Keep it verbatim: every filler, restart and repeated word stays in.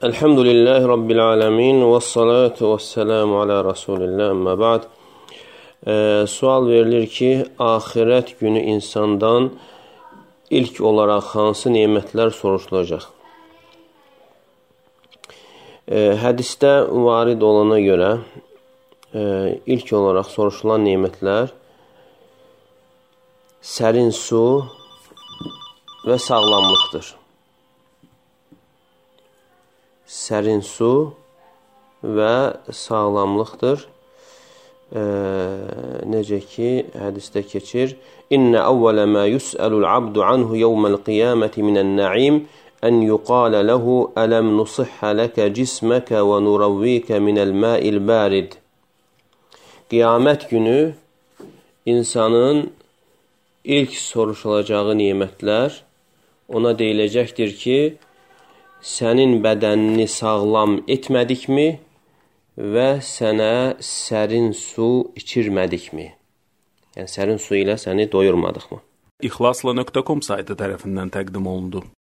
Elhamdülillahi Rabbil alemin və salatu və selamu alə Rasulillah, əmmə ba'd. E, sual verilir ki, ahirət günü insandan ilk olaraq hansı nemətlər soruşulacaq? E, hədisdə varid olana görə e, ilk olaraq soruşulan nemətlər sərin su və sağlamlıqdır. Sərin su və sağlamlıqdır. E, necə ki, hədisdə keçir. İnnə əvvələ mə yus'əlul abdu anhu yevməl qiyaməti minən nə'im ən yuqalə ləhu ələm nusihhə ləkə cisməkə və nuravvikə minəl mə'il bərid. Qiyamət günü insanın ilk soruşulacağı nimətlər ona deyiləcəkdir ki, sənin bədənini sağlam etmədikmi və sənə sərin su içirmədikmi? Yəni, sərin su ilə səni doyurmadıqmı? İxlasla nöqtə com saytı tərəfindən təqdim olundu.